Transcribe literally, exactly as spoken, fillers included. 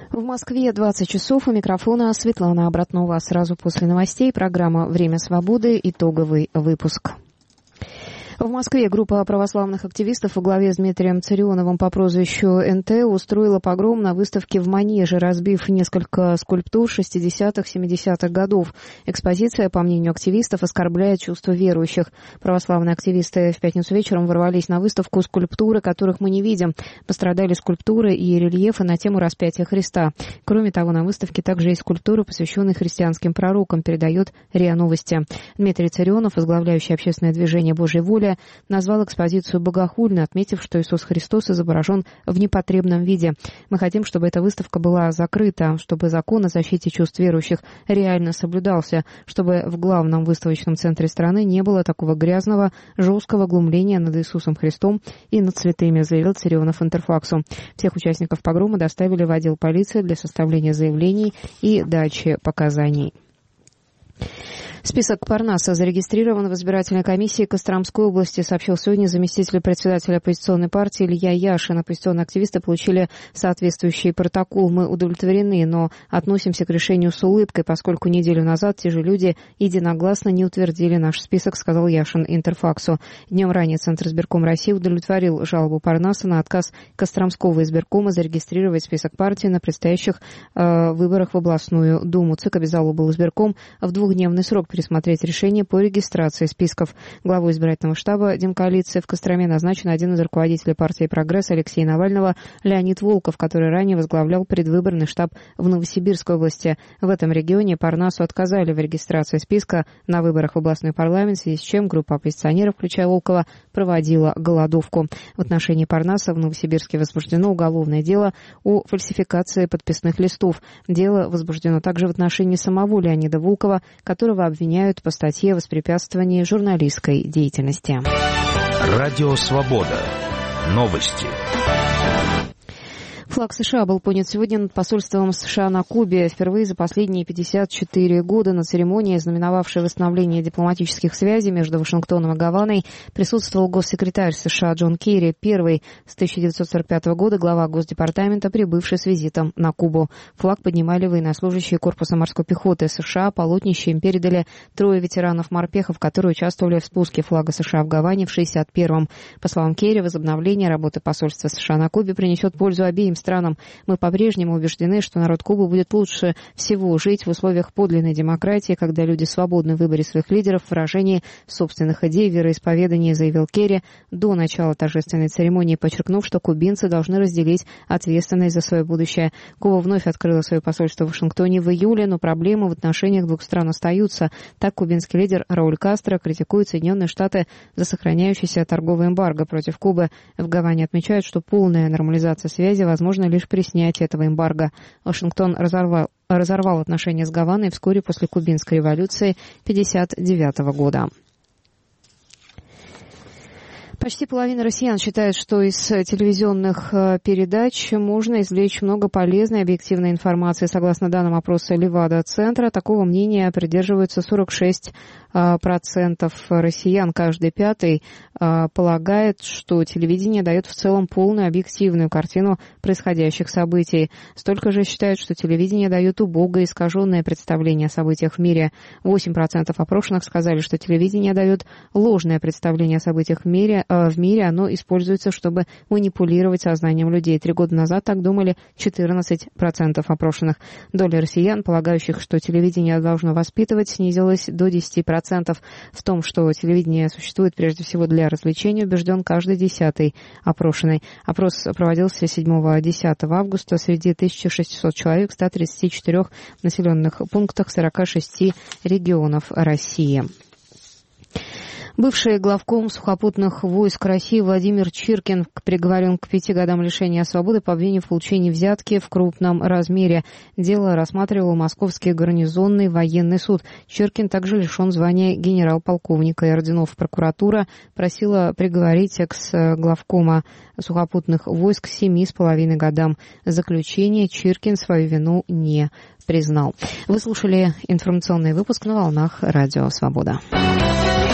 В Москве двадцать часов, у микрофона Светлана Обратнова. Сразу после новостей программа «Время свободы», итоговый выпуск. В Москве группа православных активистов во главе с Дмитрием Царионовым по прозвищу эн тэ устроила погром на выставке в Манеже, разбив несколько скульптур шестидесятых-семидесятых годов. Экспозиция, по мнению активистов, оскорбляет чувства верующих. Православные активисты в пятницу вечером ворвались на выставку скульптуры, которых мы не видим. Пострадали скульптуры и рельефы на тему распятия Христа. Кроме того, на выставке также есть скульптуры, посвященные христианским пророкам, передает РИА Новости. Дмитрий Царионов, возглавляющий общественное движение «Божья воля», назвал экспозицию богохульной, отметив, что Иисус Христос изображен в непотребном виде. Мы хотим, чтобы эта выставка была закрыта, чтобы закон о защите чувств верующих реально соблюдался, чтобы в главном выставочном центре страны не было такого грязного, жесткого глумления над Иисусом Христом и над святыми, заявил Царионов Интерфаксу. Всех участников погрома доставили в отдел полиции для составления заявлений и дачи показаний. Список Парнаса зарегистрирован в избирательной комиссии Костромской области, сообщил сегодня заместитель председателя оппозиционной партии Илья Яшин. Оппозиционные активисты получили соответствующий протокол. Мы удовлетворены, но относимся к решению с улыбкой, поскольку неделю назад те же люди единогласно не утвердили наш список, сказал Яшин Интерфаксу. Днем ранее Центр избирком России удовлетворил жалобу Парнаса на отказ Костромского избиркома зарегистрировать список партии на предстоящих э, выборах в областную думу. ЦИК обязал облизбирком в двухдневный срок пересмотреть решение по регистрации списков. Главой избирательного штаба Демкоалиции в Костроме назначен один из руководителей партии «Прогресс» Алексея Навального, Леонид Волков, который ранее возглавлял предвыборный штаб в Новосибирской области. В этом регионе Парнасу отказали в регистрации списка на выборах в областной парламент, в связи с чем группа оппозиционеров, включая Волкова, проводила голодовку. В отношении Парнаса в Новосибирске возбуждено уголовное дело о фальсификации подписных листов. Дело возбуждено также в отношении самого Леонида Волкова, которого обвиняют обвиняют по статье о воспрепятствовании журналистской деятельности. Радио Свобода. Новости. Флаг США был поднят сегодня над посольством США на Кубе. Впервые за последние пятьдесят четыре года на церемонии, знаменовавшей восстановление дипломатических связей между Вашингтоном и Гаваной, присутствовал госсекретарь США Джон Керри, первый с тысяча девятьсот сорок пятого года глава Госдепартамента, прибывший с визитом на Кубу. Флаг поднимали военнослужащие корпуса морской пехоты США. Полотнище им передали трое ветеранов-морпехов, которые участвовали в спуске флага США в Гаване в шестьдесят первом. По словам Керри, возобновление работы посольства США на Кубе принесет пользу обеим странам. Мы по-прежнему убеждены, что народ Кубы будет лучше всего жить в условиях подлинной демократии, когда люди свободны в выборе своих лидеров, в выражении собственных идей, вероисповедания, заявил Керри до начала торжественной церемонии, подчеркнув, что кубинцы должны разделить ответственность за свое будущее. Куба вновь открыла свое посольство в Вашингтоне в июле, но проблемы в отношениях двух стран остаются. Так, кубинский лидер Рауль Кастро критикует Соединенные Штаты за сохраняющийся торговый эмбарго против Кубы. В Гаване отмечают, что полная нормализация связи возможна лишь при снятии этого эмбарго. Вашингтон разорвал, разорвал отношения с Гаваной вскоре после кубинской революции тысяча девятьсот пятьдесят девятого года. Почти половина россиян считает, что из телевизионных передач можно извлечь много полезной объективной информации. Согласно данным опроса Левада-центра, такого мнения придерживаются сорок шесть процентов россиян. Каждый пятый полагает, что телевидение дает в целом полную объективную картину происходящих событий. Столько же считают, что телевидение дает убогое искаженное представление о событиях в мире. восемь процентов опрошенных сказали, что телевидение дает ложное представление о событиях в мире, в мире, оно используется, чтобы манипулировать сознанием людей. Три года назад так думали четырнадцать процентов опрошенных. Доля россиян, полагающих, что телевидение должно воспитывать, снизилась до десять процентов. В том, что телевидение существует прежде всего для развлечения, убежден каждый десятый опрошенный. Опрос проводился седьмого-десятого августа среди тысячи шестисот человек в ста тридцати четырёх населенных пунктах сорока шести регионов России. Бывший главком сухопутных войск России Владимир Чиркин приговорен к пяти годам лишения свободы по обвинению в получении взятки в крупном размере. Дело рассматривал Московский гарнизонный военный суд. Чиркин также лишен звания генерал-полковника и орденов. Прокуратура просила приговорить экс-главкома сухопутных войск к семи с половиной годам заключения. Чиркин свою вину не признал. Вы слушали информационный выпуск на волнах Радио Свобода.